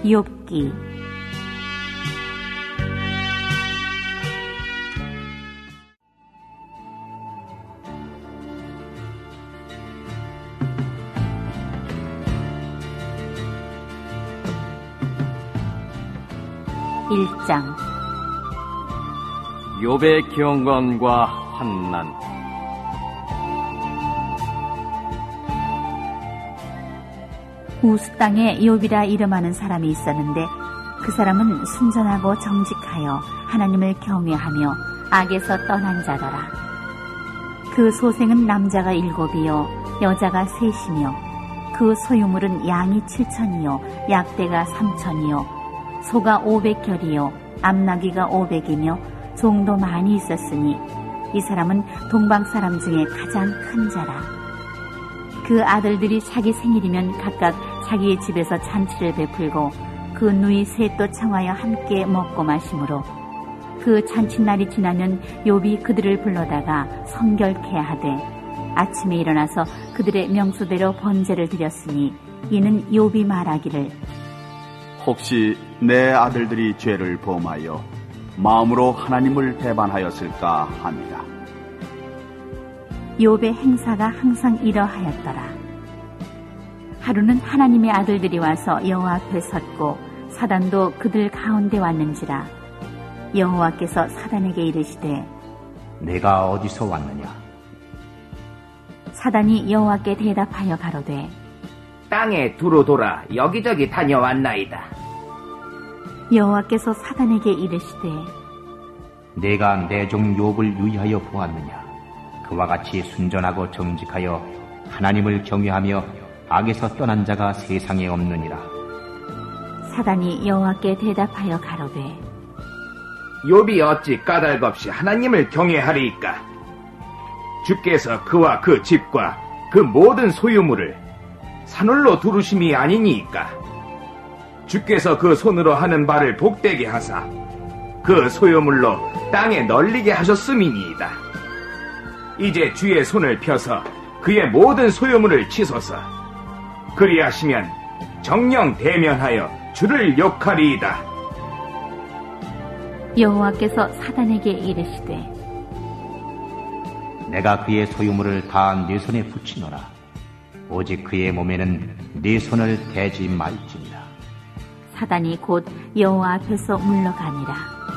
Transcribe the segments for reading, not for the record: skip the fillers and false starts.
욥기. 일장. 욥의 경건과 환난. 우스 땅에 욥이라 이름하는 사람이 있었는데 그 사람은 순전하고 정직하여 하나님을 경외하며 악에서 떠난 자더라. 그 소생은 남자가 7이요 여자가 3이며 그 소유물은 양이 7,000이요 약대가 3,000이요 소가 500결이요 암나귀가 500이며 종도 많이 있었으니 이 사람은 동방 사람 중에 가장 큰 자라. 그 아들들이 자기 생일이면 각각 자기의 집에서 잔치를 베풀고 그 누이 셋도 청하여 함께 먹고 마시므로 그 잔칫날이 지나면 욥이 그들을 불러다가 성결케 하되 아침에 일어나서 그들의 명수대로 번제를 드렸으니 이는 욥이 말하기를 혹시 내 아들들이 죄를 범하여 마음으로 하나님을 배반하였을까 합니다. 욥의 행사가 항상 이러하였더라. 하루는 하나님의 아들들이 와서 여호와 앞에 섰고 사단도 그들 가운데 왔는지라. 여호와께서 사단에게 이르시되 내가 어디서 왔느냐? 사단이 여호와께 대답하여 가로되 땅에 두루 돌아 여기저기 다녀왔나이다. 여호와께서 사단에게 이르시되 내가 내 종 욥을 유의하여 보았느냐? 그와 같이 순전하고 정직하여 하나님을 경외하며 악에서 떠난 자가 세상에 없느니라. 사단이 여호와께 대답하여 가로되 욥이 어찌 까닭없이 하나님을 경외하리이까? 주께서 그와 그 집과 그 모든 소유물을 산울로 두르심이 아니니이까? 주께서 그 손으로 하는 바를 복되게 하사 그 소유물로 땅에 널리게 하셨음이니이다. 이제 주의 손을 펴서 그의 모든 소유물을 치소서. 그리하시면 정령 대면하여 주를 욕하리이다. 여호와께서 사단에게 이르시되 내가 그의 소유물을 다 네 손에 붙이노라. 오직 그의 몸에는 네 손을 대지 말지니라. 사단이 곧 여호와 앞에서 물러가니라.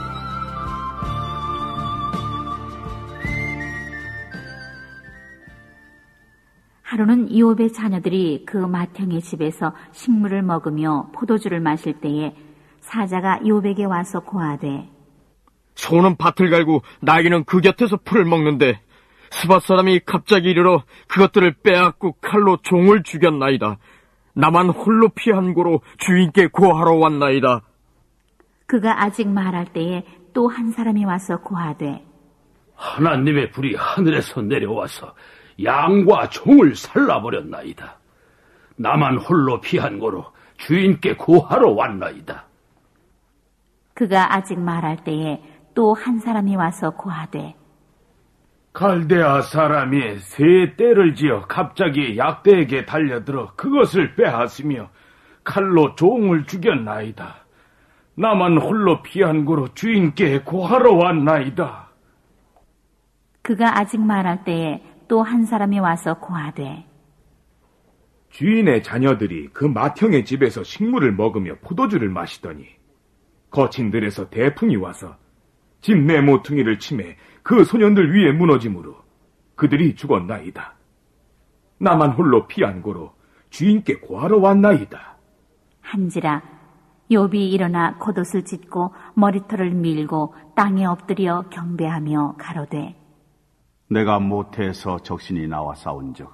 하루는 욥의 자녀들이 그 맏형의 집에서 식물을 먹으며 포도주를 마실 때에 사자가 욥에게 와서 고하되 소는 밭을 갈고 나귀는 그 곁에서 풀을 먹는데 스밧 사람이 갑자기 이르러 그것들을 빼앗고 칼로 종을 죽였나이다. 나만 홀로 피한 고로 주인께 고하러 왔나이다. 그가 아직 말할 때에 또 한 사람이 와서 고하되 하나님의 불이 하늘에서 내려와서 양과 종을 살라버렸나이다. 나만 홀로 피한 고로 주인께 고하러 왔나이다. 그가 아직 말할 때에 또 한 사람이 와서 고하되 갈대아 사람이 새 떼를 지어 갑자기 약대에게 달려들어 그것을 빼앗으며 칼로 종을 죽였나이다. 나만 홀로 피한 고로 주인께 고하러 왔나이다. 그가 아직 말할 때에 또 한 사람이 와서 고하되 주인의 자녀들이 그 맏형의 집에서 식물을 먹으며 포도주를 마시더니 거친들에서 대풍이 와서 집 내 모퉁이를 치매 그 소년들 위에 무너짐으로 그들이 죽었나이다. 나만 홀로 피한 고로 주인께 고하러 왔나이다. 한지라 욥이 일어나 겉옷을 찢고 머리털을 밀고 땅에 엎드려 경배하며 가로되 내가 모태에서 적신이 나와 싸운즉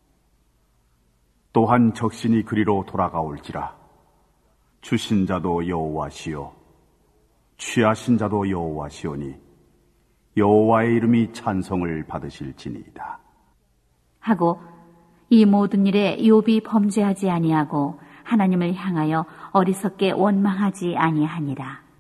또한 적신이 그리로 돌아가올지라. 주신 자도 여호와시요 취하신 자도 여호와시오니 여호와의 이름이 찬송을 받으실지니이다. 하고 이 모든 일에 욥이 범죄하지 아니하고 하나님을 향하여 어리석게 원망하지 아니하니라.